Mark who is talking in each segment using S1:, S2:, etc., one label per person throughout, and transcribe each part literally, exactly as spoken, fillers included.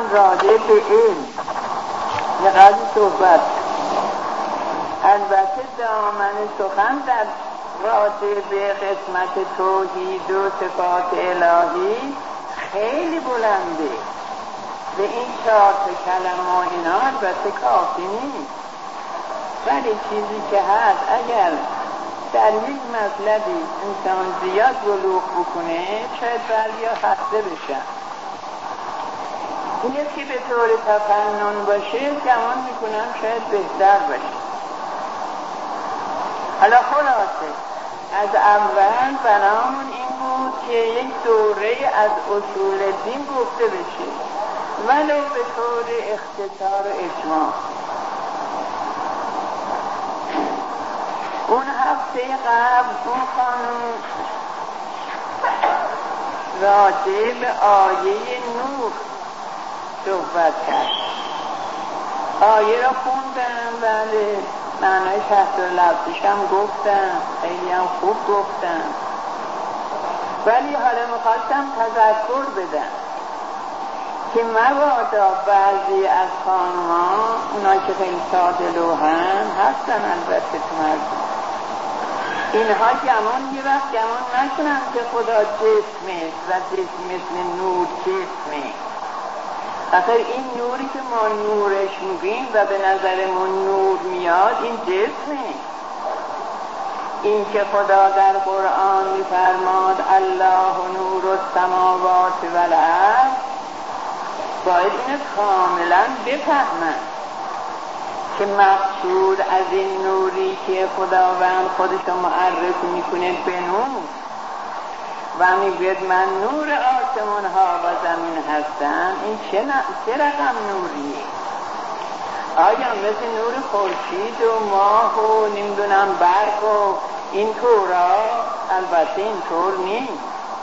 S1: میکنم راجع به علم یه قضی صحبت. البته دامن سخن در راجع به قسمت توحید و صفات الهی خیلی بلنده. به این چهار کلمه و اینا البته کافی نیست، ولی چیزی که هست اگر در یک مطلبی انسان زیاد بلوغ بکنه شاید بعضیا خسته بشن. این که به طور تفنن باشه گمان میکنم شاید بهتر باشه. حالا خلاصه از اول بنامون این بود که یک دوره از اصول دین گفته بشه ولو به طور اختصار و اجماع. اون هفته قبل اون خانم راجع به آیه نور صحبت کرد. آیه را خوندم، بله معنای تحت لفظش هم گفتم، خیلی هم خوب گفتم، ولی حالا میخواستم تذکر بدم که مبادا بعضی از خانمان اونا که خیلی ساده لوحن هستن البته تو مردم اینها گمان یه وقت گمان نکنن که خدا جسمه و جسم مثل نور جسمه. آخر این نوری که ما نورش میگیم و به نظرمون نور میاد این جسمه. این که خدا در قرآن میفرماد الله نور السماوات و الارض باید اینو کاملا بفهمن که مقصود از این نوری که خداوند خودش معرفی میکنه به نور و میگوید من نور آسمان ها و زمین هستم، این چه, ن... چه رقم نوریه؟ آیا مثل نور خورشید و ماه و نمیدونم برق و این طورا؟ البته این طور نیست.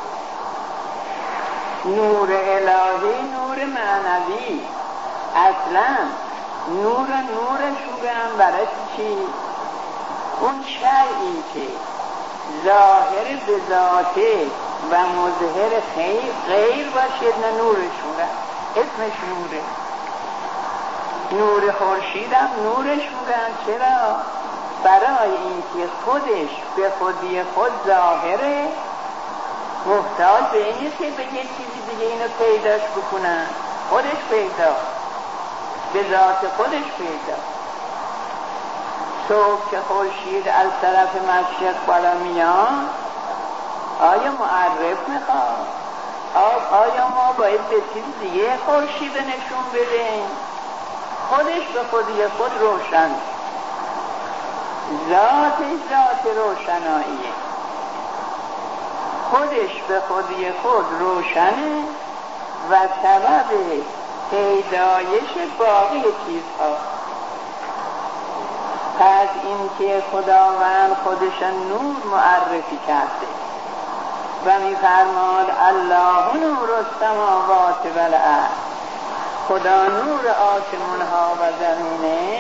S1: نور الهی نور معنوی. اصلا نور نورش میگم برای چی؟ اون شیئی که ظاهر به ذاته و مظهر خیر غیر باشد نه نورش میگم، اسمش نوره. نور خورشید هم نورش میگن. چرا؟ برای اینکه خودش به خودی خود ظاهره، محتاج به این نیست که به یه چیزی دیگه اینو پیداش بکنن، خودش پیدا، به ذات خودش پیدا. صبح که خورشید از طرف مشرق بالا میاد آیا معرف میخواد؟ آیا ما باید به چیز دیگه خورشید نشون بدیم؟ خودش به خودی خود روشن، ذاتش ذات روشناییه، خودش به خودی خود روشنه و سبب پیدایش باقی چیزها. پس این که خداوند خودش نور معرفی کرده و می‌فرماد الله نور السماوات و الارض، خدا نور آسمان ها و زمینه.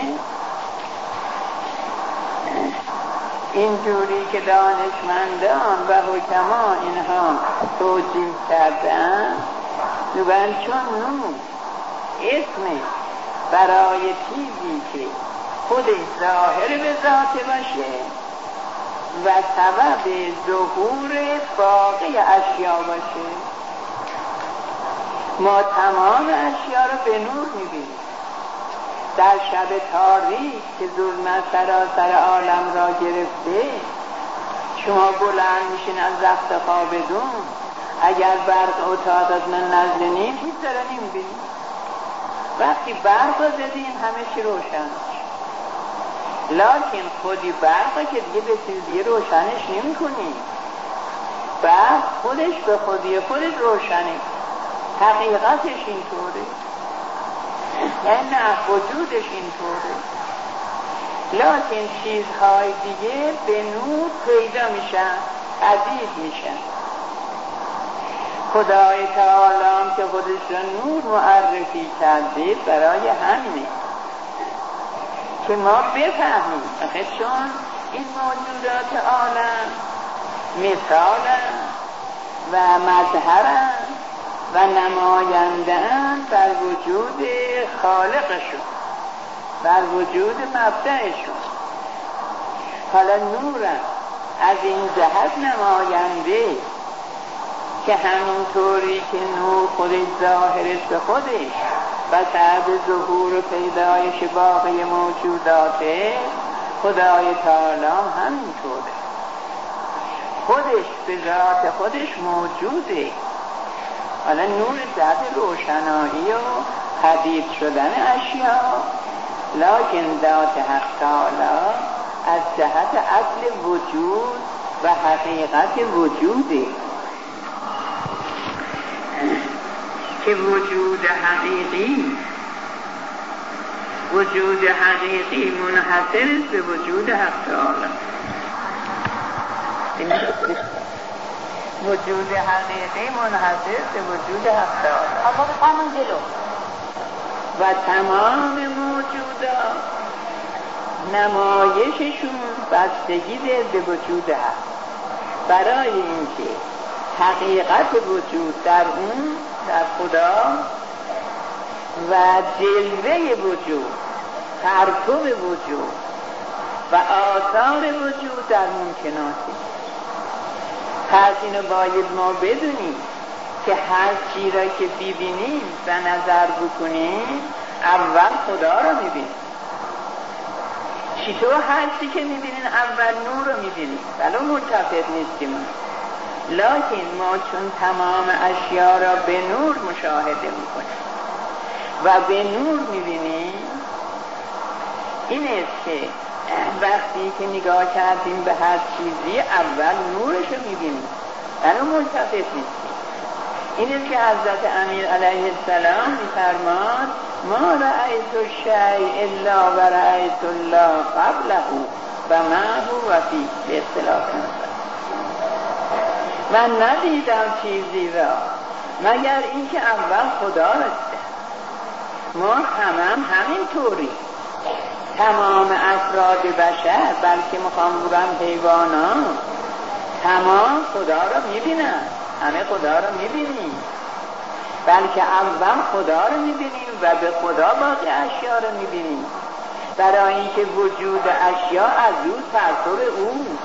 S1: اینجوری که دانشمندان و حکما اینها توجیه کردن میگن چون نور اسم برای چیزی که خودش ظاهر به ذات باشه و سبب ظهور باقی اشیا باشه. ما تمام اشیا رو به نور میبینیم. در شب تاریک که ظلمت سراسر عالم را گرفته، شما بلند میشین از رخت خوابتون، اگر برق اتاقت من نزد نیست هیچ داره نمیبینید. وقتی برق رو زدین همه چی روشن، لکن خودی برق که دیگه به چیز دیگه روشنش نمی کنی. برق خودش به خودی خودش روشنه، حقیقتش اینطوره، یعنی نه وجودش اینطوره. لکن چیزهای دیگه به نور پیدا میشن، پدید میشن. خدای تعالی که خودش را نور معرفی کرده برای همینه که ما بفهمیم. آخه چون این موجودات عالم مثالن و مظهرن و نماینده‌اند بر وجود خالقشون، بر وجود مبدأشون. حالا نورم از این جهت نماینده که همونطوری که نور خودش ظاهرش به خودش و سبب ظهور و پیدایش باقی موجوداته، خدای تعالی همینطوره، خودش به ذات خودش موجوده. حالا نور ذات روشنایی و پدید شدن اشیاء، لکن ذات حق تعالی از جهت اصل وجود و حقیقت وجوده که وجود حقیقی وجود حقیقی منحصر است به وجود حق تعالی. وجود حقیقی منحصر به وجود حق تعالی.
S2: اما بفرمون جلو.
S1: و تمام موجودات نمایششون بستگی داره به وجود حق، برای اینکه حقیقت وجود در اون، در خدا، و جلوه وجود، پرتو وجود و آثار وجود در ممکناتی. پس اینو باید ما بدونیم که هر چی را که ببینیم و نظر بکنیم اول خدا را میبینیم. چطور هر چی که میبینین اول نور رو میبینیم، ولو ملتفت نیستیم، لکن ما چون تمام اشیا را به نور مشاهده میکنیم و به نور میبینیم، این است که وقتی که نگاه کردیم به هر چیزی اول نورش رو میبینیم ولو ملتفت نیستیم. این است که حضرت امیر علیه السلام میفرماد ما رأیت الشیء الا و رأیت الله قبله و معه و فیه، به اصطلاح من ندیدم چیزی را مگر اینکه اول خدا را دیدم. ما همم همین طوری، تمام افراد بشر، بلکه میخوام بگم حیوانات، تمام خدا را میبینن، همه خدا را میبینیم، بلکه اول خدا را میبینیم و به خدا باقی اشیا را میبینیم، برای اینکه وجود اشیا از او، پرتو او،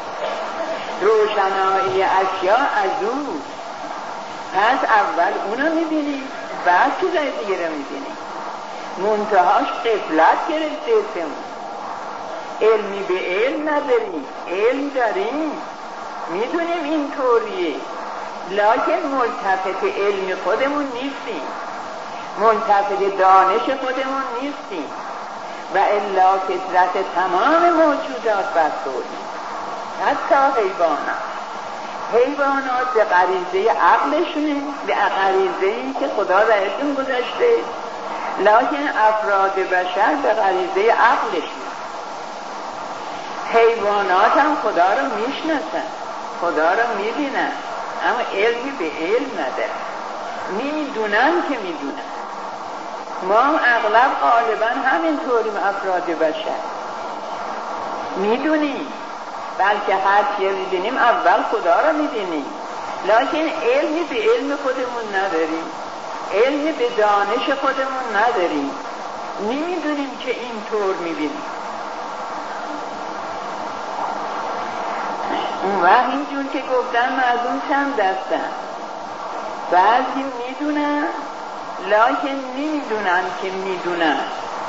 S1: روشنایی اشیا از او. پس اول اونو میبینیم بعد چیزای دیگه رو میبینیم. منتهاش غفلت گرفته اسمون، علمی به علم نداریم، علم داریم، میدونیم این طوریه، لکن ملتفت علم خودمون نیستیم، ملتفت دانش خودمون نیستیم، و الا فطرت تمام موجودات برطوری، حتی حیوانات. حیوانات به غریزه عقلشونه، به غریزه‌ای که خدا بهشون گذاشته، لکن افراد بشر به غریزه عقلشون. حیوانات هم خدا رو میشناسن، خدا رو میبینن، اما علمی به علم ندارن، میدونن که میدونن. ما اغلب غالبا همینطوریم، افراد بشر میدونیم، بلکه هر چی میدونیم اول خدا رو میدونیم، لکن علمی به علم خودمون نداریم، علمی به دانش خودمون نداریم، نمیدونیم که اینطور میبینیم. اون وقت اینجور که گفتم مردم چند دستن، بعضی میدونن لکن نمیدونن که میدونن،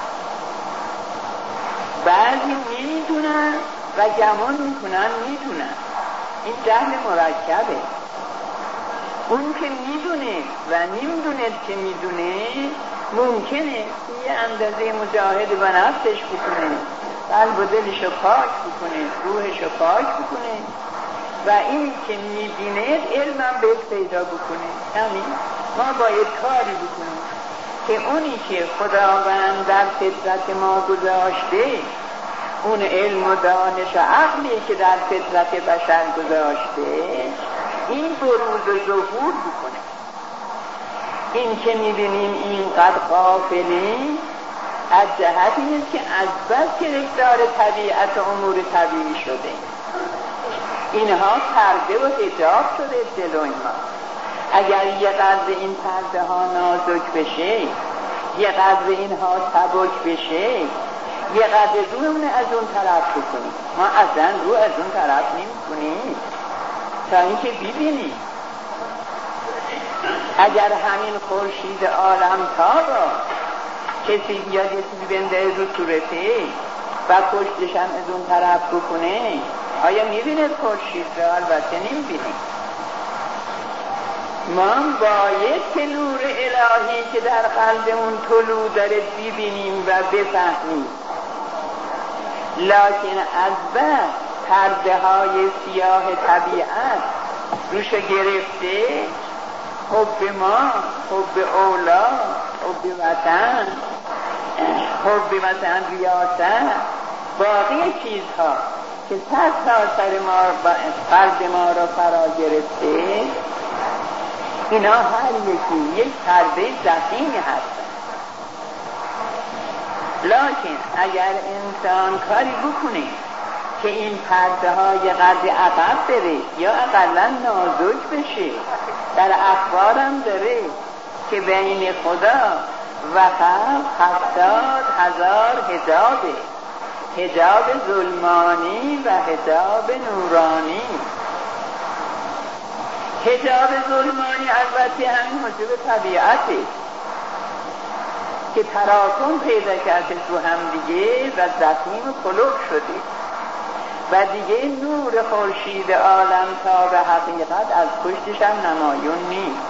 S1: بعضی نمیدونن و گمان میکنن میدونن. این جهل مرکبه. اون که میدونه و نمیدونه که میدونه، ممکنه یه اندازه مجاهده و نفسش بکنه، قلب و دلشو پاک بکنه، روحشو پاک بکنه، و این که میبینه علمم بهش پیدا بکنه. همین ما باید کاری بکنیم که اونی که خداوند در فطرت ما گذاشته، اون علم و دانش و عقلی که در فطرت بشر گذاشته، این بروز و ظهور بکنه. این که میبینیم اینقدر غافلیم از جهت این که از بس گرفتار طبیعت و امور طبیعی شده، اینها پرده و حجاب شده جلوی ما. اگر یه قدر این پرده ها نازک بشه، یه قدر اینها سبک بشه، یه قدر رومونه از اون طرف بکنیم. ما اصلا رو از اون طرف نمی کنیم تا اینکه ببینیم. اگر همین خورشید عالم تابا کسی بیاد یه چیزی بنده رو صورته و پشتش هم از اون طرف بکنه، آیا میبینه خورشید را؟ البته نمیبینه. ما باید که نور الهی که در قلبمون طلوع داره ببینیم و بفهمیم. لکن از بس پرده های سیاه طبیعت روش گرفته، حب ما، حب اولاد، حب وطن، حب وطن ریاست، باقی چیزها که سر تا سر ما قلب ما را فرا گرفته، اینا هر یکی یک پرده ضخیمی هستن. لکن اگر انسان کاری بکنه که این پرده ها یه قدر عقب بره یا اقلا نازک بشه، در اخبار هم داره که بین خدا و خلق هفتاد هزار حجابه، حجاب ظلمانی و حجاب نورانی. حجاب ظلمانی البته همین حجاب طبیعته که تراکم پیدا کرده تو هم دیگه و ضخیم کلوب شده و دیگه نور خورشید عالم تا به حقیقت از پشتش هم نمایون نیست.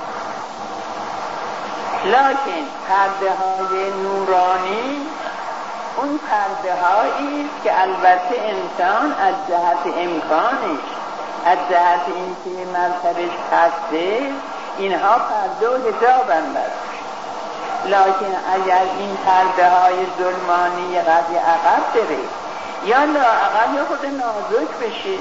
S1: لکن پرده های نورانی اون پرده هایی که البته انسان از جهت امکانش، از جهت اینکه مرتبش پسته، اینها پرده و حجاب هم براش. لکن اگر این پرده های ظلمانی قدر عقب بره یا لااقل یا خود نازک بشه،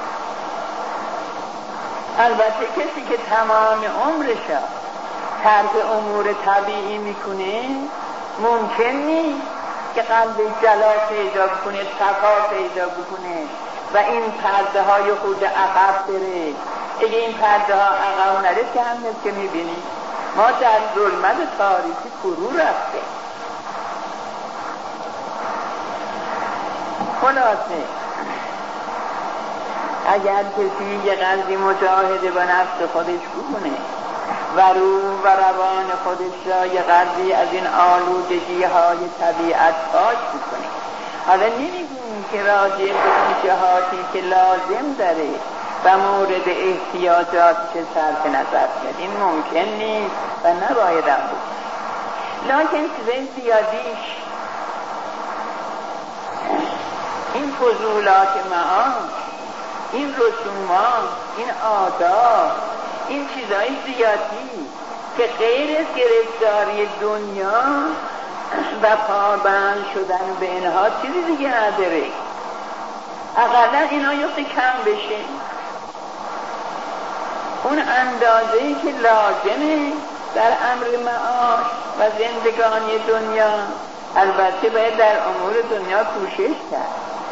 S1: البته کسی که تمام عمرش ترک امور طبیعی میکنه ممکن نیست که قلب جلا پیدا بکنه، صفا پیدا بکنه و این پرده های خود عقب بره. اگه این پرده ها عقب نره که هم نیست که میبینی ما در ظلمت تاریکی فرو رفته. خلاصه اگر کسی یه قدری مجاهده با نفس خودش بکنه و روح و روان خودش را یه قدری از این آلودگی های طبیعت پاک بکنه، حالا نمیگویم که راجع به اون جهاتی که لازم داره و مورد احتیاجاتش صرف نظر کرد، این ممکن نیست و نباید هم بود. لکن چیزای زیادیش این فضولات معاش، این رسومات، این آداب، این چیزای زیادی که غیر از گرفتاری دنیا و پابند شدن به اینها چیزی دیگه نداره. اقلا اینا یفته کم بشه اون اندازه‌ای که لازمه در امر معاش و زندگانی دنیا. البته باید در امور دنیا کوشش کرد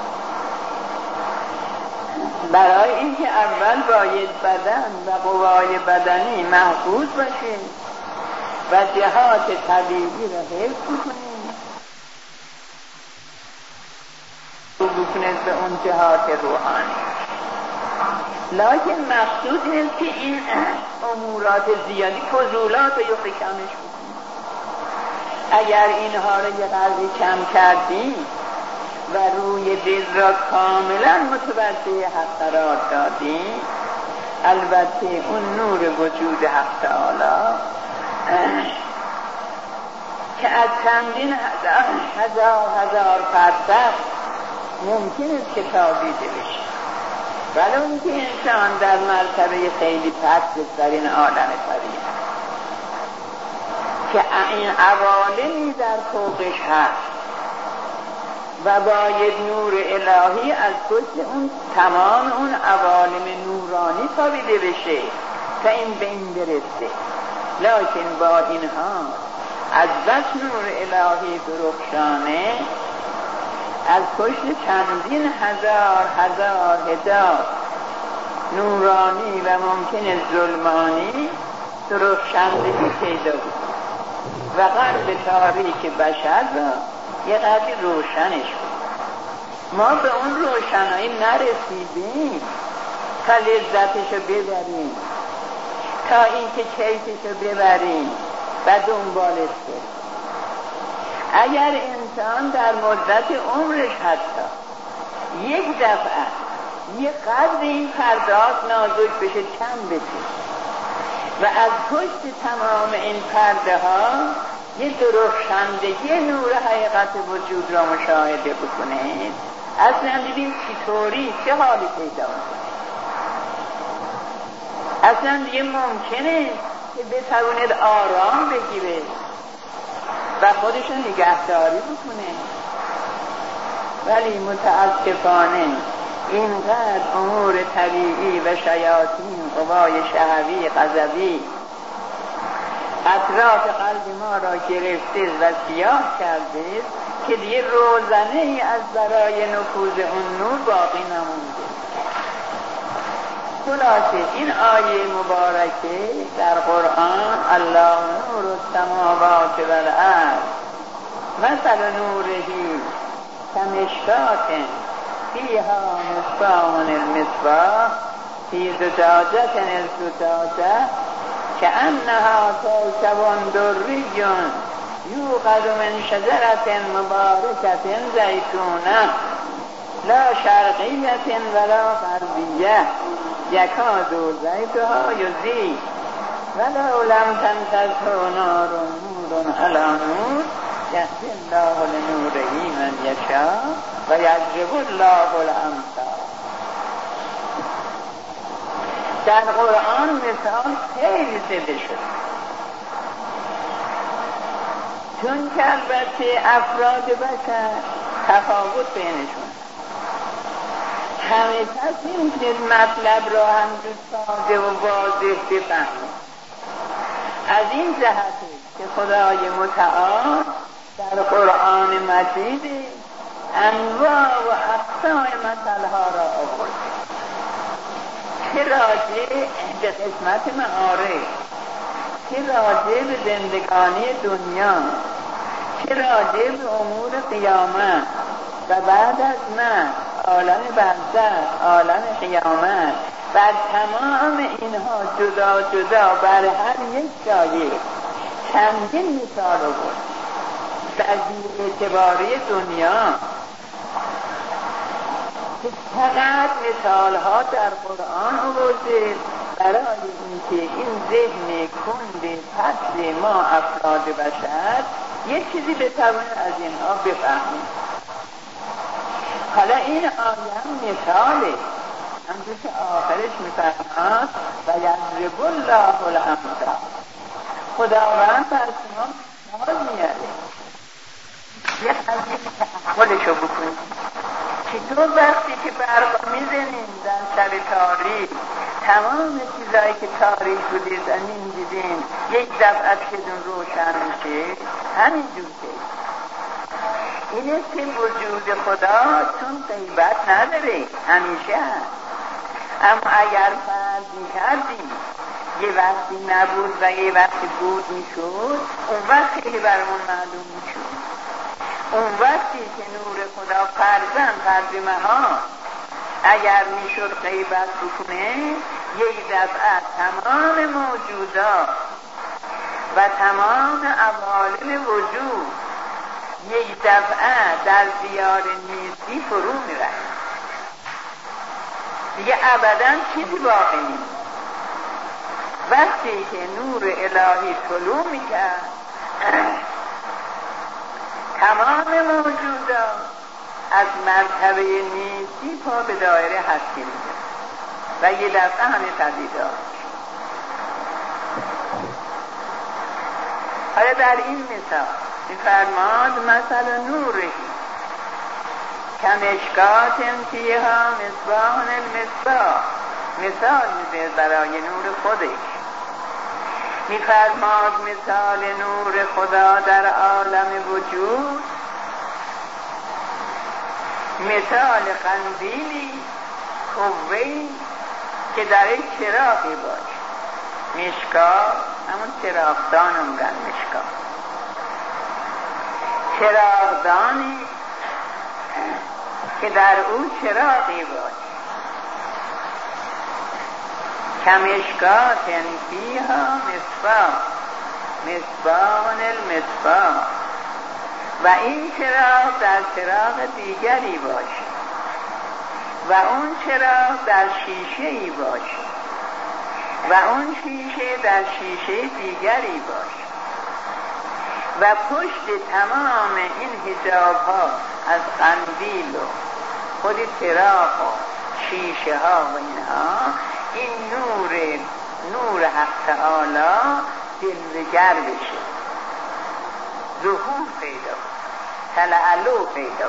S1: برای اینکه اول باید بدن و قوای بدنی محفوظ باشه و جهات طبیعی را حفظ کنیم و بکنید به اون جهات روحانی. لکن مقصود اینست که این امورات زیادی فضولات رو یه کمش بکنیم. اگر اینها رو یه قدری کم کردیم و روی دل را کاملا متوجه حق قرار دادیم، البته اون نور وجود حق تعالی که از چندین هزار هزار هزار فرسخ ممکن است که تابیده بشه، ولی اون که انسان در مرتبه خیلی پست در این عالم طبیعت که این عوالمی در فوقش هست و باید نور الهی از پشت اون تمام اون عوالم نورانی تابیده بشه تا این به این برسه. لکن با اینها از بس نور الهی درخشانه از پشت چندین هزار هزار حجاب نورانی و ممکن ظلمانی درخشندگی پیدا بود و قلب تاریک بشر را یه قدری روشنش بود. ما به اون روشنایی نرسیدیم تا لذتشو ببریم، تا اینکه کیفشو ببریم و دنبالش بریم. اگر انسان در مدت عمرش حتی یک دفعه یه قدر این پردهات نازک بشه کم بشه و از پشت تمام این پرده ها یه درخشندگی نور حقیقت وجود را مشاهده بکنه، اصلا دیدیم چطوری چه حالی پیدا میکنه. اصلا دیگه ممکنه که بتواند آرام بگیره و خودشون نگهداری بکنه. ولی متاسفانه اینقدر امور طبیعی و شیاطین، قوای شهوی، غضبی اطراف قلب ما را گرفته و سیاه کرده که دیگه روزنه ای از برای نفوذ اون نور باقی نمونده. خلاصه این آیه مبارکه در قرآن الله نور السماوات و الارض مثل نورهی کمشکاة فیها مصباح المصباح فی زجاجة الزجاجة کأنها کوکب دری یوقد من شجرة مبارکة زیتونة لا شرقیة ولا غربیة یکاد زیتها یضیء ولو لم تمسسه نار نور علی نور یهدی الله لنوره من یشاء و یضرب الله الامثال. در قرآن مثال خیلی زده شد، چون که البته افراد بشر تفاوت بینشون، همه کس نمیتونید مطلب را همجور ساده و واضح بفهمه. از این جهته که خدای متعال در قرآن مجید انواع و اقسام مثلها را آورد، که راجع به قسمت معارف، که راجع به زندگانی دنیا، که راجع به امور قیامت و بعد از من عالم برزخ، عالم قیامت، بر تمام اینها جدا جدا بر هر یک جایی چندین مثال آورد. در اعتباری دنیا که چقدر مثال ها در قرآن آورده برای اینکه این ذهن کند پست ما افراد بشر یک چیزی بتواند از اینها بفهمیم. حالا این آیه مثاله، همچون که آخرش میفرماد و یضرب الله الامثال، خداوند بر شما مثال میاره. یه قضیه تحولشو بکنید که تو وقتی که برق میزنیم در شب تاریک، تمام چیزایی که تاریک بوده زمین دیدیم یک دفعه که دون روشن میشه. همینجور که اینه که وجود خدا چون غیبت نداره، همیشه هست. اما اگر فرض میکردیم یه وقتی نبود و یه وقتی بود میشد، اون وقتی که برمون معلوم میشد. اون وقتی که نور خدا فرزن فرض مها اگر میشد غیبت بکنه، یک دفعه تمام موجودات و تمام عوالم وجود یک دفعه در دیار نیستی فرو میرفت، دیگه ابدا چیزی باقی نیست. وقتی که نور الهی طلوع میکرد، تمام موجودات از مرتبه نیستی پا به دایره هستی میکرد و یه دفعه همه پدیدار. حالا در این مثال میفرماد مثل نوره کمشکات فیها مصباح المصباح، مثال میده برای نور خودش. میفرماد مثال نور خدا در عالم وجود مثال قندیلی قوه‌ای که در یک چراغی باشه. مشکات همون چراغدان رو میگن مشکات. چراغدانی که در او چراغی باشه. کمشکات یعنی فیها مصباح، مصباح المصباح، و این چراغ در چراغ دیگری باشه و اون چراغ در شیشه‌ای باشه و اون شیشه در شیشه دیگری باشه و پشت تمام این حجاب ها از قندیل و خود چراغ و شیشه ها و اینها این نور نور حق تعالی جلوه‌گر بشه، ظهور پیدا تلالو پیدا.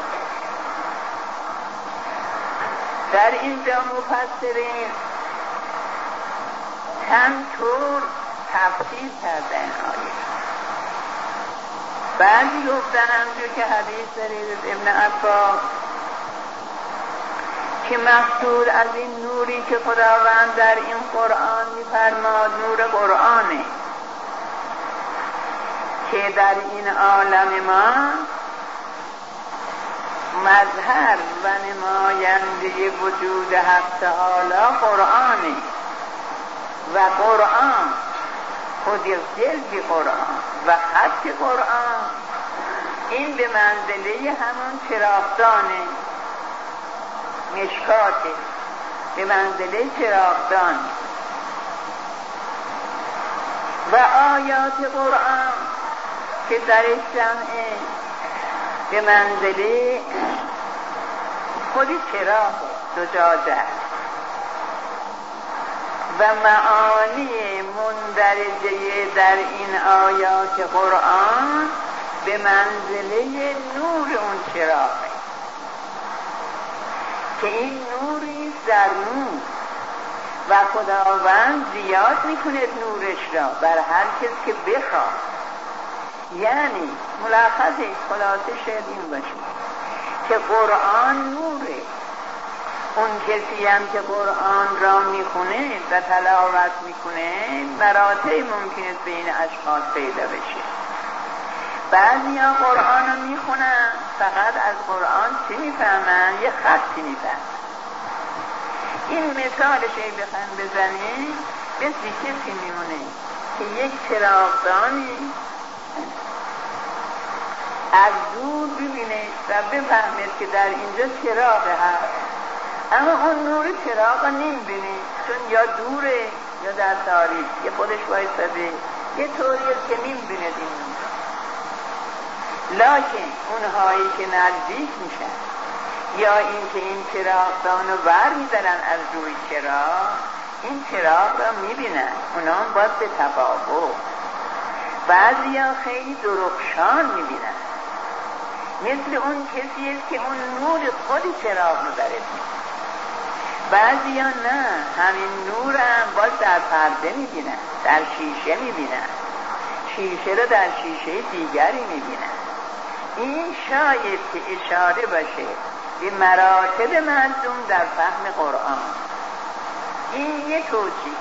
S1: در اینجا مفسرین چند طور تفسیر کردن آیه. بعضی گفتن همجور که حدیث دارید ابن عباس که مقصود از این نوری که خداوند در این قرآن می‌فرماد نور قرآنه که در این عالم ما مظهر و نماینده وجود حق تعالی قرآنه و قرآن خود جلد قرآن و خط قرآن این به منزله همون چراغدانه، مشکاته، به منزله چراغدان. و آیات قرآن که در جمعه به منزله خود چراغ زجاجه و معانی مندرجه در این آیات قرآن به منزله نور اون چراغه که این نوری در نور و خداوند زیاد میکنه نورش را بر هر کس که بخواد. یعنی ملخصش خلاصه شاید این باشه که قرآن نوره. اون کسی هم که قرآن را میخونه و تلاوت میکنه مراتب ممکنه بین اشخاص پیدا بشه. بعضی ها قرآن رو میخونن فقط از قرآن چی میفهمن؟ یه خطی میفهمن. این مثالش ای بخوایم بزنیم مثل کسی میمونه که یک چراغدانی از دور ببینه و بفهمه که در اینجا چراغ هست، اما اون نور چراغ نمیبینه چون یا دوره یا در تاریک یا خودش وایساده یه طوریه که نمیبینه این نور. لکن اونهایی که نزدیک میشن یا این که این چراغدان رو بر میدارن از روی چراغ این چراغ را میبینن، اونا هم باید به تفاوت. بعضی ها خیلی درخشان میبینن مثل اون کسی است که اون نور خود چراغ رو داره. بعضی ها نه، همین نور هم باز در پرده میبینن، در شیشه میبینن، شیشه رو در شیشه دیگری میبینن. این شاید که اشاره باشه به مراتب مردم در فهم قرآن. این یه توجیه.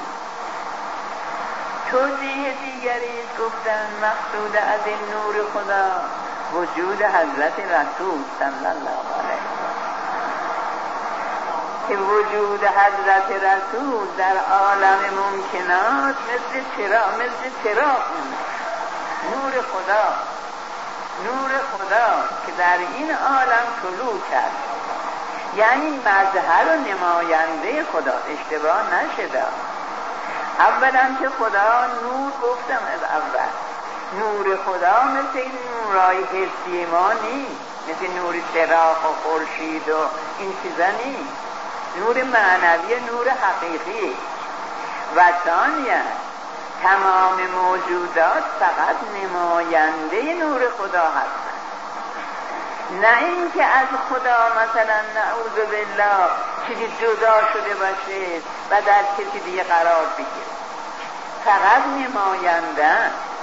S1: توجیه دیگری گفتن مقصود از این نور خدا وجود حضرت رسول صلی الله علیه و که وجود حضرت رسول در عالم ممکنات مثل چراغ مثل چراغ نور خدا، نور خدا که در این عالم طلوع کرد، یعنی مظهر و نماینده خدا. اشتباه نشده. اولا که خدا نور گفتم از اول، نور خدا مثل این نورای حسی ما نیست، مثل نور چراغ و خورشید و این چیزا نیست. نور معنوی نور حقیقی. و ثانیا تمام موجودات فقط نماینده نور خدا هستند، نه اینکه از خدا مثلا نعوذ بالله چیزی جدا شده باشه و در کسی دیگه قرار بگیره. فقط نماینده.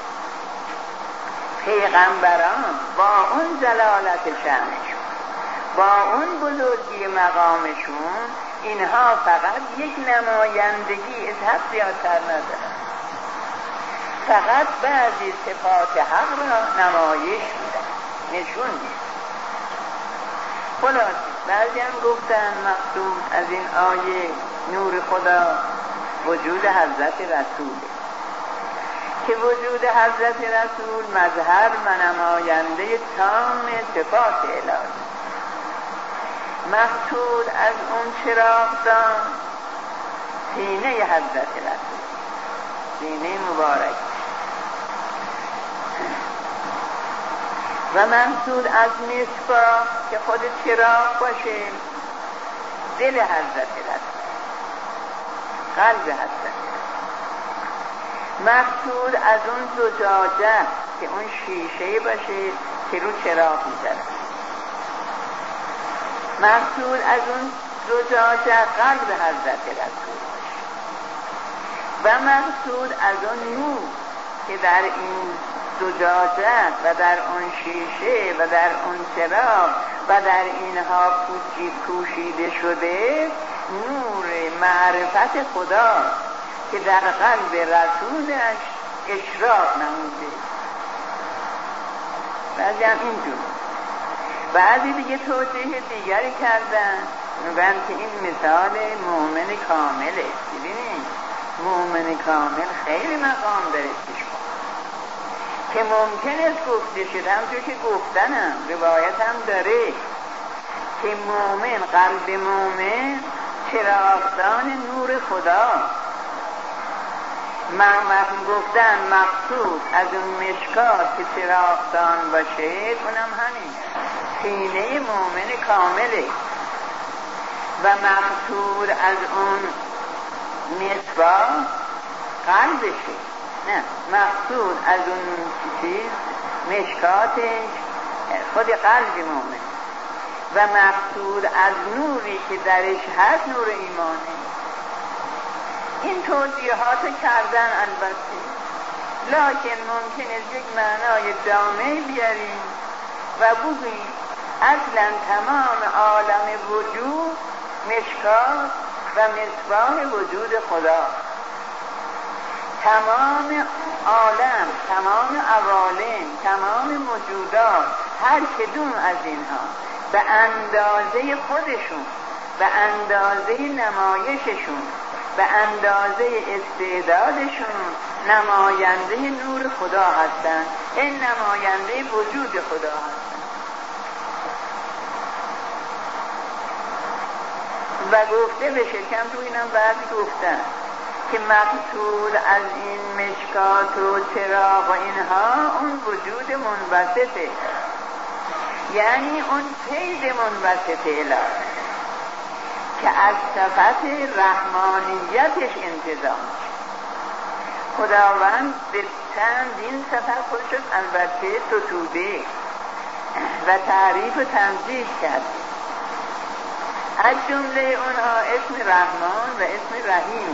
S1: پیغمبران با اون جلالت شأنشون، با اون بزرگی مقامشون اینها فقط یک نمایندگی از حق زیادتر ندارن، فقط بعضی صفات حق را نمایش میدن، نشون میدن. خلاص بعضی هم گفتن مقصود از این آیه نور خدا وجود حضرت رسوله، که وجود حضرت رسول مظهر و نماینده تام صفات الهی. مقصود از اون چراغدان سینه حضرت رسول، سینه مبارک، و مقصود از مصباح که خود چراغ باشه دل حضرت رسول، قلب حضرت رسول. مقصود از اون زجاجه که اون شیشه باشه که رو چراغ می‌زنه. مقصود از اون زجاجه قلب حضرت رسول باشه. و مقصود از اون نور که در این زجاجه و در اون شیشه و در اون چراغ و در اینها پوشیده شده نور معرفت خدا که در قلب رسولش اشراق نموده. بعضی هم اینجور، بعضی دیگه توجیه دیگری کردن، میگن که این مثال مؤمن کامله. ببینید مؤمن کامل خیلی مقام داره که ممکن است گفته شد، همچون که گفتنم روایت هم داره که مؤمن، قلب مؤمن چراغدان نور خدا. من گفتن مقصود از اون مشکات که چراغدان باشه اونم همین سینه مؤمن کامله، و مقصود از اون مصباح قلبشه. نه، مقصود از اون چیز مشکاتش خود قلب مؤمن، و مقصود از نوری که درش هست نور ایمانه. این توضیحات کردن البته، لکن ممکن است یک معنای جامع بیاریم و بگوییم اصلا تمام عالم وجود مشکات و مصباح وجود خدا. تمام عالم، تمام عوالم، تمام موجودات، هر کدوم از اینها به اندازه خودشون، به اندازه نمایششون، به اندازه استعدادشون نماینده نور خدا هستند. این نماینده وجود خدا هستند. و گفته بشه کم تو اینم بعضی گفتن که مقصود از این مشکات و چراغ و اینها اون وجود منبسطه، یعنی اون فیض منبسط الهی که از صفت رحمانیتش انتظام خداوند به چندین صفت خودش البته ستوده و تعریف و تمجید کرد. از جمله اونها اسم رحمان و اسم رحیم.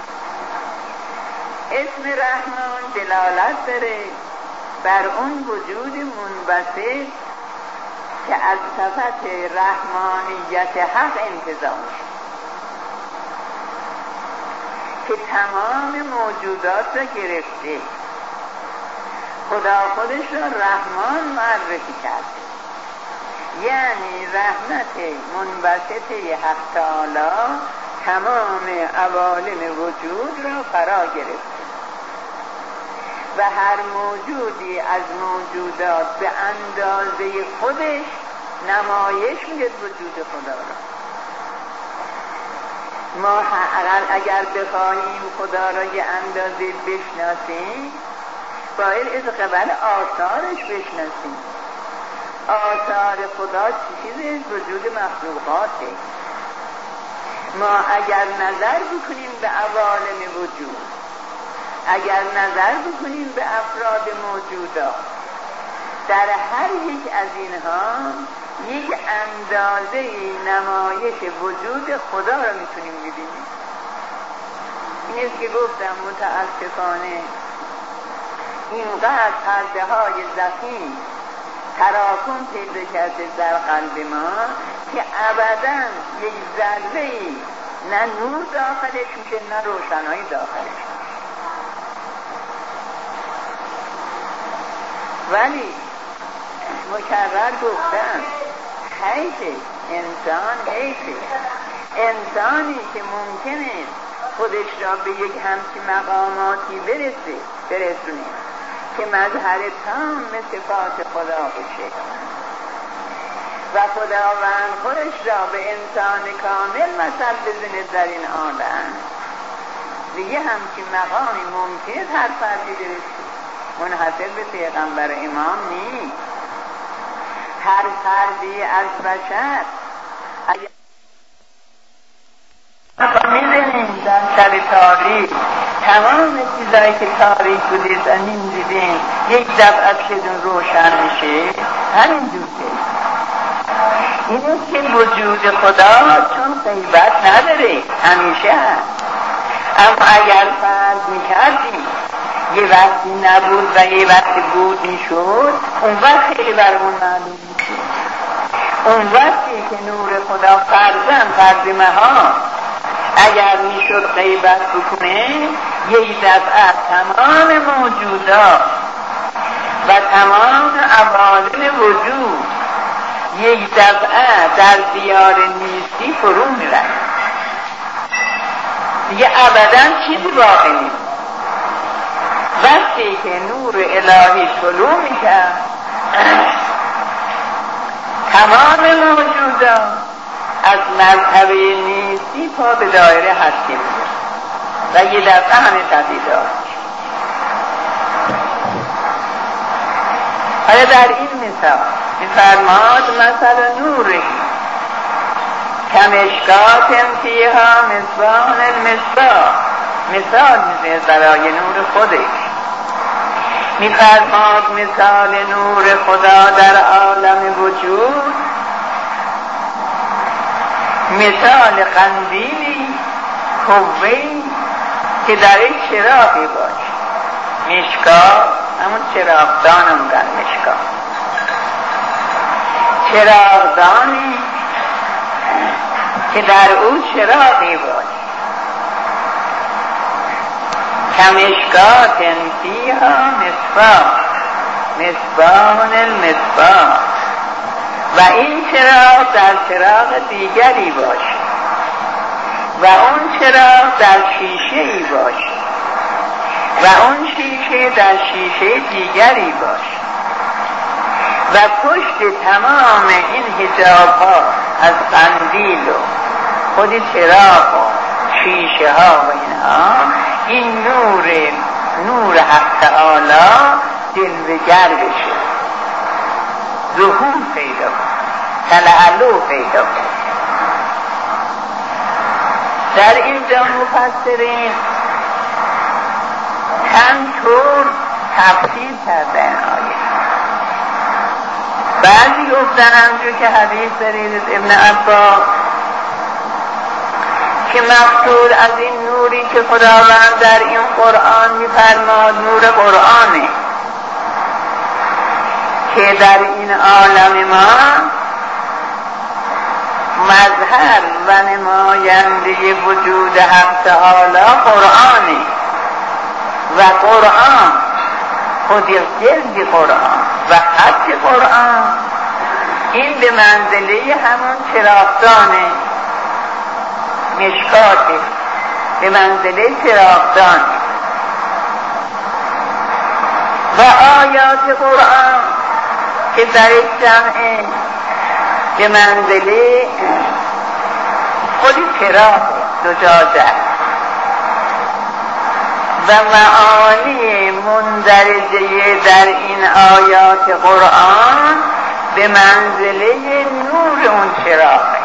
S1: اسم رحمان دلالت داره بر اون وجود منبسط که از صفت رحمانیت حق انتظام شد، که تمام موجودات را گرفته. خدا خودش را رحمان معرفی کرده، یعنی رحمت منبسطه حق تعالی تمام عوالم وجود را فرا گرفته و هر موجودی از موجودات به اندازه خودش نمایش میده وجود خدا را. ما اگر بخواهیم خدا را یه اندازه بشناسیم باید از قبل آثارش بشناسیم. آثار خدا چیزی وجود مخلوقاته. ما اگر نظر بکنیم به عوالم وجود، اگر نظر بکنیم به افراد موجودات، در هر یک از اینها یک اندازه نمایش وجود خدا را میتونیم ببینیم. این است که گفتم متاسفانه اینقدر پرده های ضخیم تراکم پیدا کرده در قلب ما که ابداً یک ذره‌ای نه نور داخلش میشه نه روشنایی داخلش میشه. ولی مکرر گفتم حیث انسان حیث انسانی که ممکنه خودش را به یک همچین مقاماتی برسه برسونه که مظهر تام صفات خدا بشه و خداوند خودش را به انسان کامل مثل بزنه در این عالم، دیگه همچین مقامی ممکنه هر فردی برسه، منحصر به پیغمبر امام نیست. هر فردی از بشر اگر میدونیم در شب تاریخ تمام چیزایی که تاریخ بودید و نیم دیدیم یک دفعت که دون روشن میشه، همین دوسته اینه که وجود خدا چون غیبت نداره همیشه هست. اما اگر فرض میکردیم یه وقتی نبود و یه وقتی بود میشد، اون وقت خیلی برمون معلوم میشه. اون وقتی که نور خدا فرزن فرض مها اگر میشد غیبت بکنه، یک دفعه تمام موجودات و تمام عوالم وجود یک دفعه در دیار نیستی فرو میرن، دیگه ابدا چیزی باقی نیست. وقتی که نور الهی طلوع میکرد تمام موجودات از مرتبه نیستی پا به دایره هستی می‌گیرد و یه دفعه همه تبدیل داشت. حالا در این مثال می‌فرماد مثل نوری کمشکات فیها مصباح المصباح، مثال می‌زنه برای نور خودش. می‌فرماد مثال نور خدا در عالم وجود مثال قندیلی قوه‌ای که در یک چراغی باشه. مشکا همون چراغدان هم در مشکا، چراغدانی که در او چراغی باشه. کمشکات فیها مصباح مصباح المصباح، و این چراغ در چراغ دیگری باشه و اون چراغ در شیشه‌ای باشه و اون شیشه در شیشه دیگری باشه و پشت تمام این حجاب‌ها از قندیل و خود چراغ و شیشه ها و اینها این نور نور حق تعالی جلوه‌گر بشه، ظهور پیدا کن، تلالو پیدا کن. در اینجا مفسرین چند طور تفسیر کردن آیه. بعضی گفتن همجور که حدیث دارید ابن عباس که مقصود از این نوری که خداوند در این قرآن می‌فرماد نور قرآنه که در این عالم ما مظهر و نماینده وجود حق تعالی قرآنه و قرآن خود جلد قرآن و خط قرآن این به منزله همون چراغدانه، مشکاته به منزله چراغدان و آیات قرآن که در جمعه به منزله خود چراغ زجاجه و معانی مندرجه در این آیات قرآن به منزله نور اون چراغه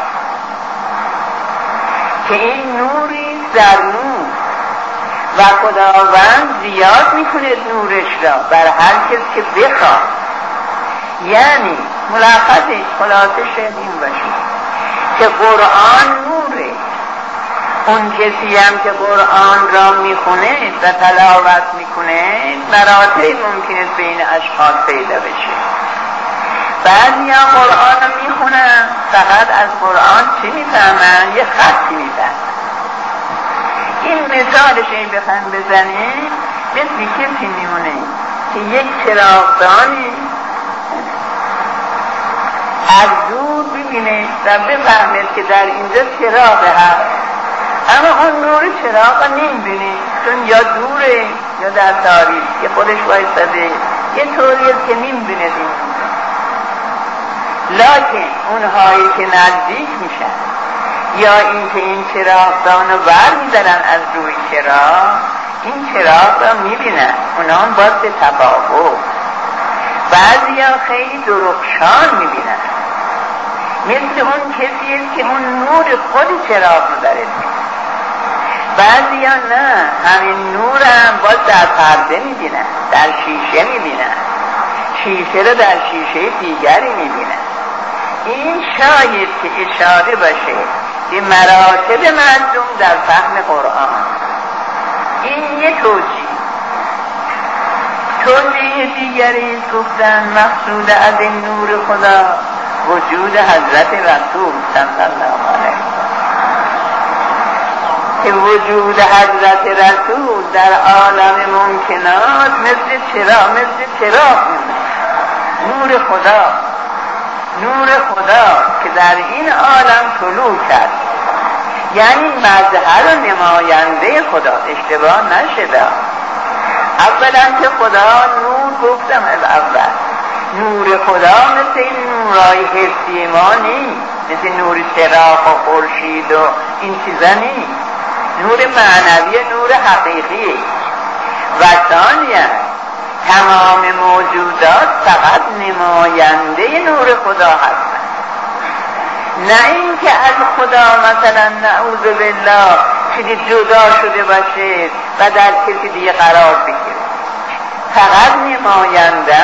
S1: که این نوری در نور و خداوند زیاد میکنه نورش را بر هر کس که بخواد. یعنی ملخصش خلاصش این باشه که قرآن نوره. اون کسی هم که قرآن را میخونه و تلاوت میکنه مراتب ممکنه بین اشخاص پیدا بشه بعضی ها قرآن رو میخونن فقط از قرآن چی میفهمن؟ یه خطی میفهمن. این مثالش این بخوایم بزنیم مثل کسی میمونه که یک چراغدانی از دور ببینه و بفهمه که در اینجا چراغ هست، اما اون نور چراغ رو نمیبینه چون یا دوره یا در تاریکی خودش وایستاده، یه طوریست که نمیبینه دیم. لکن اونهایی که نزدیک میشن یا این که این چراغدان رو بر میدارن از روی چراغ، این چراغ رو میبینن، اونا هم باید به تفاوت. بعضی ها خیلی درخشان میبینن، مثل اون کسیه که اون نور خود چراغ رو داره میبینن. بعضی ها نه، همین نور هم باید در پرده میبینن، در شیشه میبینن، شیشه رو در شیشه دیگری میبینن. این شاید که اشاره باشه به مراتب مردم در فهم قرآن. این یه توجیه. توجیه دیگری گفتن مقصود از این نور خدا وجود حضرت رسول صلی الله علیه که وجود حضرت رسول در عالم ممکنات مثل چراغ مثل چراغ نور خدا، نور خدا که در این عالم طلوع کرد، یعنی مظهر و نماینده خدا. اشتباه نشده. اولا که خدا نور گفتم از اول، نور خدا مثل این نورای حسی ما نیست، مثل نور چراغ و خورشید و این چیزا نیست. نور معنوی نور حقیقی. و ثانیا تمام موجودات فقط نماینده نور خدا هستند، نه این که از خدا مثلا نعوذ بالله چیزی جدا شده باشه و در کسی دیگه قرار بگیره. فقط نماینده.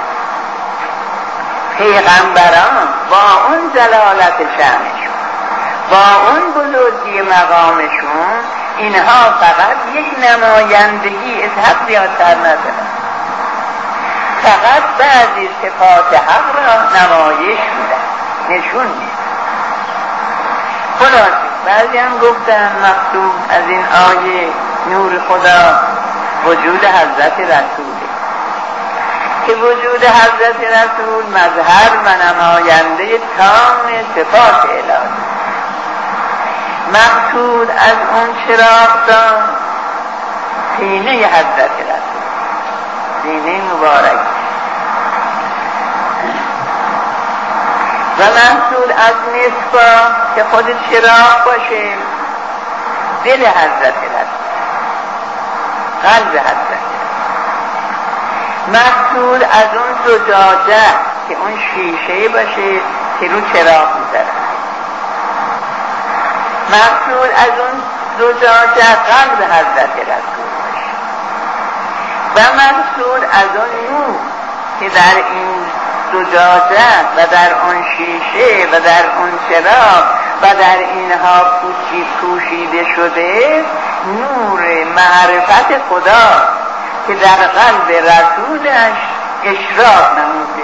S1: پیغمبران با اون جلالت شأنشون، با اون بزرگی مقامشون، اینها فقط یک نمایندگی از حق زیادتر ندارن، فقط بعضی صفات حق را نمایش میدن، نشون میدن. خلاصه بعضی هم گفتن مقصود از این آیه نور خدا وجود حضرت رسوله که وجود حضرت رسول مظهر و نماینده تام صفات الهی. مقصود از اون چراغدان سینه حضرت رسول، سینه مبارک. و مقصود از مصباح که خود چراغ باشه دل حضرت رسول، قلب حضرت رسول. مقصود از اون زجاجه که اون شیشه باشه که رو چراغ می‌ذاره. مقصود از اون زجاجه قلب حضرت رسول باشه. و مقصود از اون نور که در این زجاجه و در اون شیشه و در اون چراغ و در اینها پوشید پوشیده شده نور معرفت خدا که در قلب رسولش اشراق نموده.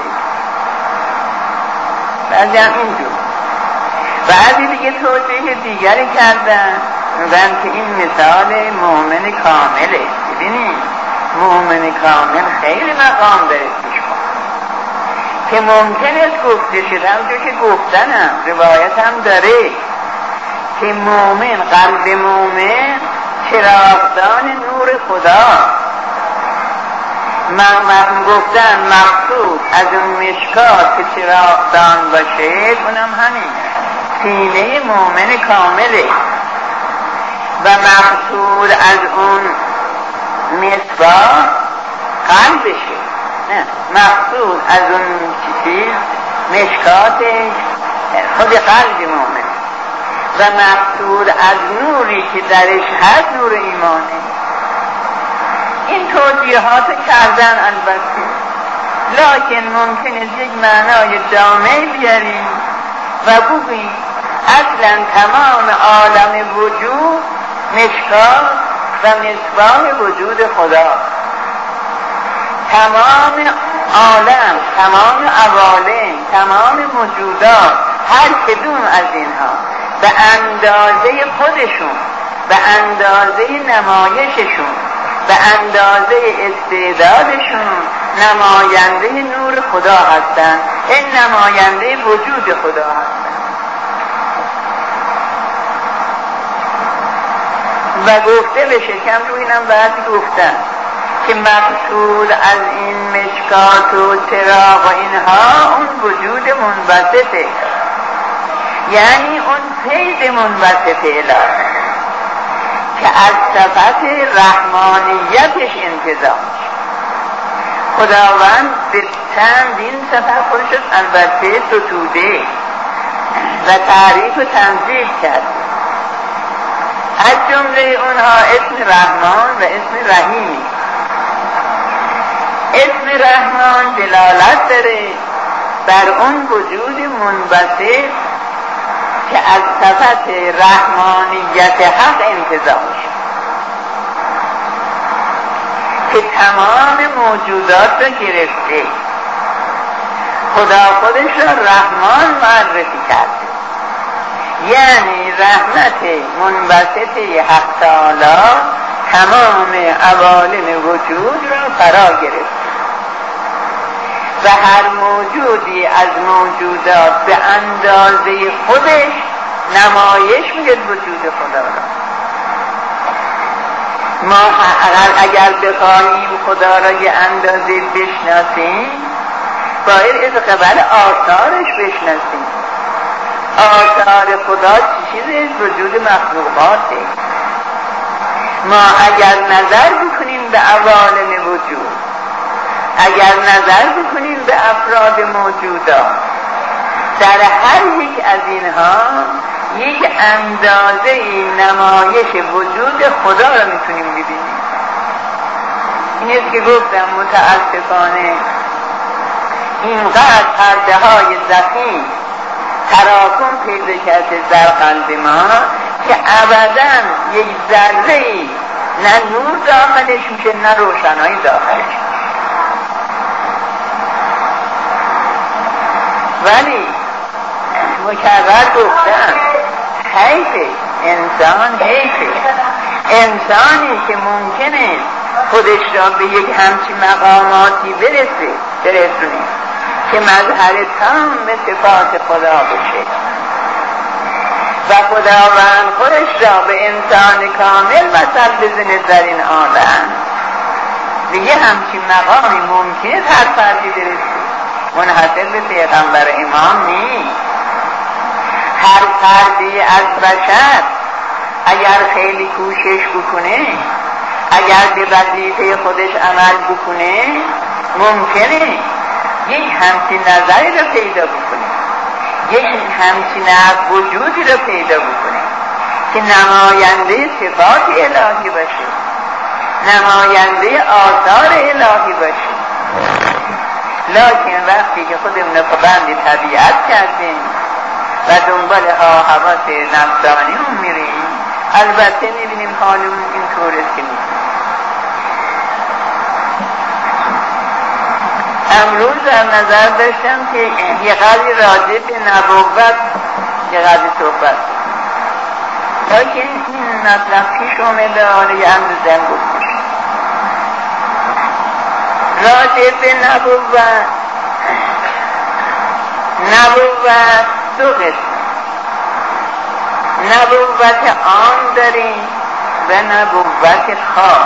S1: بعضی هم اینجور. بعضی دیگه توجیه دیگری کردن، میگن که این مثال مؤمن کامله. ببینید مؤمن کامل خیلی مقام داره پیش کن که ممکن است گفته شد، همونجور که گفتنم روایت هم داره که مؤمن، قلب مؤمن چراغدان نور خدا. من گفتن مقصود از اون مشکات که چراغدان باشه اونم همین سینه مؤمن کامله. و مقصود از اون مصباح قلبشه، نه مقصود از اون چیز مشکاتش خود قلب مؤمن. و مقصود از نوری که درش هست نور ایمانه. این توجیهات کردن البته، لکن ممکن است یک معنای جامعی بیاریم و بگوییم اصلا تمام عالم وجود مشکات و مصباح وجود خدا. تمام عالم، تمام عوالم، تمام موجودات، هر کدوم از اینها به اندازه خودشون، به اندازه نمایششون، به اندازه استعدادشون نماینده نور خدا هستند. این نماینده وجود خدا هستند. و گفته بشه، کم رو اینم بعد گفتن که مقصود از این مشکات و چراغ و اینها اون وجود منبسطه، یعنی اون فیض منبسط الهی که از صفت رحمانیتش انتظام خداوند به چندین صفت خودش البته ستوده و تعریف و تنزیل کرد. از جمله اونها اسم رحمان و اسم رحیم. اسم رحمان دلالت داره بر اون وجود منبسط که از صفت رحمانیت حق انتظام شد، که تمام موجودات را گرفته. خدا خودش را رحمان معرفی کرده، یعنی رحمت منبسط حق تعالی تمام عوالم وجود را فرا گرفت و هر موجودی از موجودات به اندازه خودش نمایش میده وجود خدا را. ما اگر بخواهیم خدا را یه اندازه بشناسیم باید از قبل آثارش بشناسیم. آثار خدا چی چیزه؟ وجود مخلوقاته. ما اگر نظر بکنیم به عوالم وجود، اگر نظر بکنیم به افراد موجودات، در هر یک از اینها یک اندازه نمایش وجود خدا را میتونیم ببینیم. اینیست که گفتم متاسفانه اینقدر پرده های ضخیم تراکم پیدا کرده در قلب ما که ابداً یک ذره‌ای نه نور داخلش میشه نه روشنایی داخلش. ولی مکرر گفتم حیفه انسان، حیفه انسانی که ممکنه خودش را به یک همچین مقاماتی برسه برسونه که مظهر تام صفات خدا بشه و خداوند خودش را به انسان کامل مثل بزنه در این عالم. دیگه همچین مقامی ممکنه هر فردی برسه، منحصر به پیغمبر امام نیست. هر فردی از بشر اگر خیلی کوشش بکنه، اگر به وظیفه خودش عمل بکنه، ممکنه یک همچین نظری رو پیدا بکنه، یک همچین وجودی رو پیدا بکنه که نماینده صفات الهی باشه، نماینده آثار الهی باشه. لکن وقتی که خودمون رو بند طبیعت کردیم و دنبال ها حواس نفسانی اون میریم، البته میبینیم حالمون اینطور است که نیست. امروز در نظر داشتم که یه قدری راجع به نبوت یه قدری صحبت، لیکن این مطلب پیش اومده آره یه اندازه گفتم. راجع به نبوت، نبوت دو قسم، نبوت عام داریم و نبوت خاص.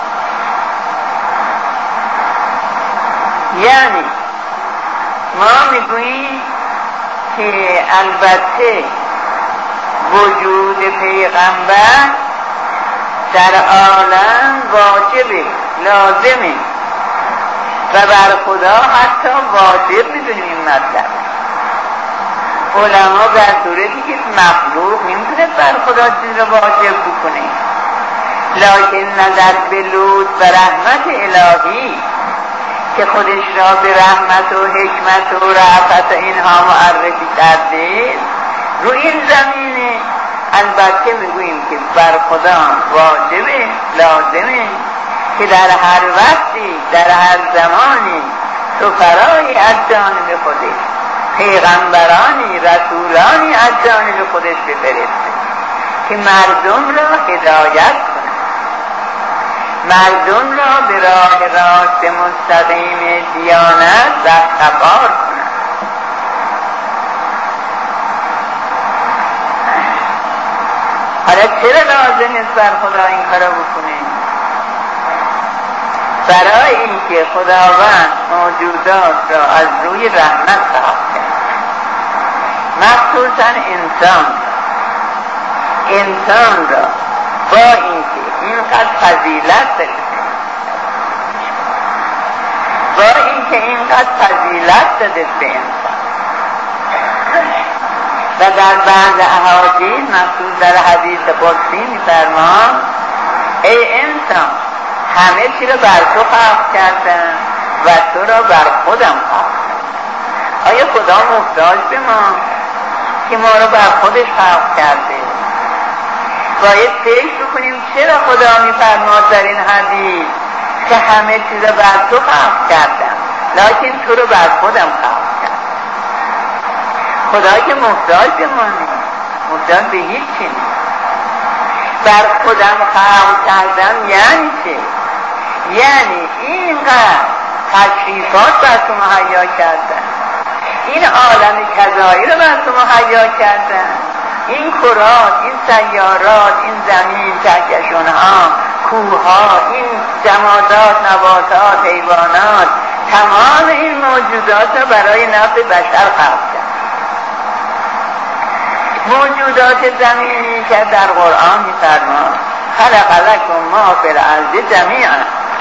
S1: یعنی ما میگوییم که البته وجود پیغمبر در عالم واجبه، لازمه و بر خدا حتی واجب میدونیم این مطلب. علما در صورتی که مخلوق نمیتونه بر خدا چیز رو واجب بکنه، لکن نظر به لطف و رحمت الهی که خودش را به رحمت و حکمت و رأفت و اینها معرفی کرده، رو این زمینه البته میگوییم که بر خدا واجبه، لازمه که در هر وقتی در هر زمانی تو فرایی از جانب خودش، پیغمبرانی رسولانی از جانب خودش بفرسته که مردم را هدایت کنند، مردم را به راه راست مستقیم دیانت رهبر کنند. حالا چرا لازم است بر خدا این کارا بکنه؟ برای اینکه خداوند موجودات را از روی رحمت خلق کرد، مخصوصا انسان انسان را با اینکه اینقدر فضیلت داره، با اینکه اینقدر فضیلت داده به انسان و در بعض احادیث مخصوص در حدیث قدسی می‌فرماید ای انسان همه چی را بر تو خلق کردم و تو را بر خودم خلق کردم. آیا خدا محتاج به ما که ما را بر خودش خلق کرده؟ باید فکر بکنیم چرا خدا می‌فرماید در این حدیث که همه چیز را بر تو خلق کردم لکن تو را بر خودم خلق کردم. خدا که محتاج به ما نیست، محتاج به هیچ چیزی نیست. بر خودم خلق کردم یعنی چه؟ یعنی اینقدر تشریفات بر تو مهیا کردن، این عالم کذایی رو بر تو مهیا کردن، این کرات، این سیارات، این زمین، کهکشان‌ها، کوه‌ها، این جمادات، نباتات، حیوانات، تمام این موجودات رو برای نفع بشر خلق کرد. موجودات زمینی که در قرآن می‌فرماید خلق لکم ما فی الارض جمیعا،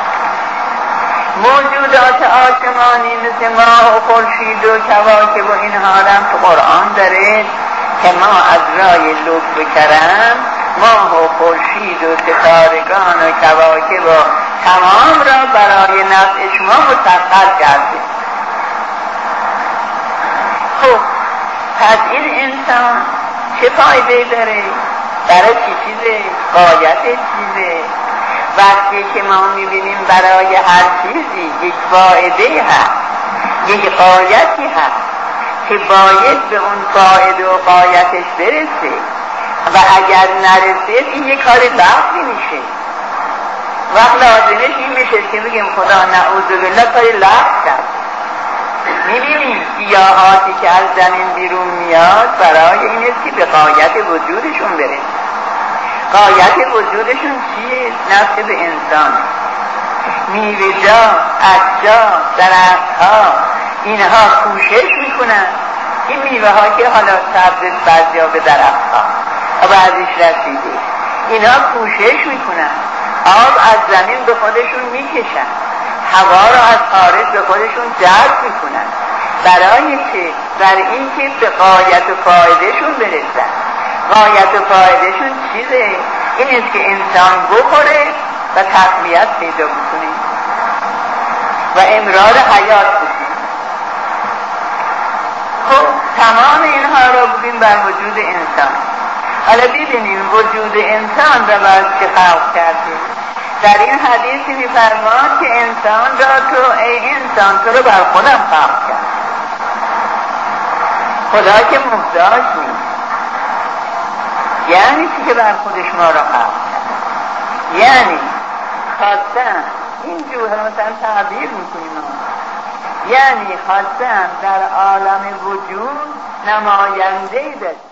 S1: موجودات آسمانی مثل ماه و خورشید و کواکب و اینها هم تو قرآن داره که ما از رای لطف و کرم ماه و خورشید و ستارگان و کواکب و تمام را برای نفع شما مسخر کرده. خب پس این انسان چه فایده داره؟ برای چی چیزه؟ قایت چیزه؟ وقتی که ما میبینیم برای هر چیزی یک فایده هست، یک قایتی هست که باید به اون فایده و قایتش برسه و اگر نرسه این یک کار لغوی میشه. وقت لازمش این میشه که بگیم خدا نعوذ بالله کاری لغو کرد. میبینیم گیاهاتی که از زمین بیرون میاد برای این است که به قایت وجودشون برسه. قایت وجودشون چیه؟ نفع به انسان. میوه‌جات، اشجار، درختها اینها کوشش میکنن، این میوه ها که حالا سبز بعضیا به درختها و بعضیش رسیده، اینها کوشش میکنن آب از زمین به خودشون میکشن، هوا را از خارج به خودشون جذب میکنن. برای چه؟ برای اینکه به غایت و فایدهشون برسن. غایت و فایدهشون چیزه؟ این است که انسان بخوره و تقویت پیدا بکنه و امرار حیات بکنه. خب تمام اینها را ببین بر وجود انسان. حالا ببینیم وجود انسان را بر چه خلق کرده. در این حدیث می‌فرماید که انسان را تو ای انسان تو رو بر خودم خلق کرد. خدا که محتاج نیست، یعنی چی که بر خودش ما را خلق کرد؟ یعنی خواستن این جوهر مثلا تعبیر میکنیم، یعنی خواستن در عالم وجود نماینده‌ای داشت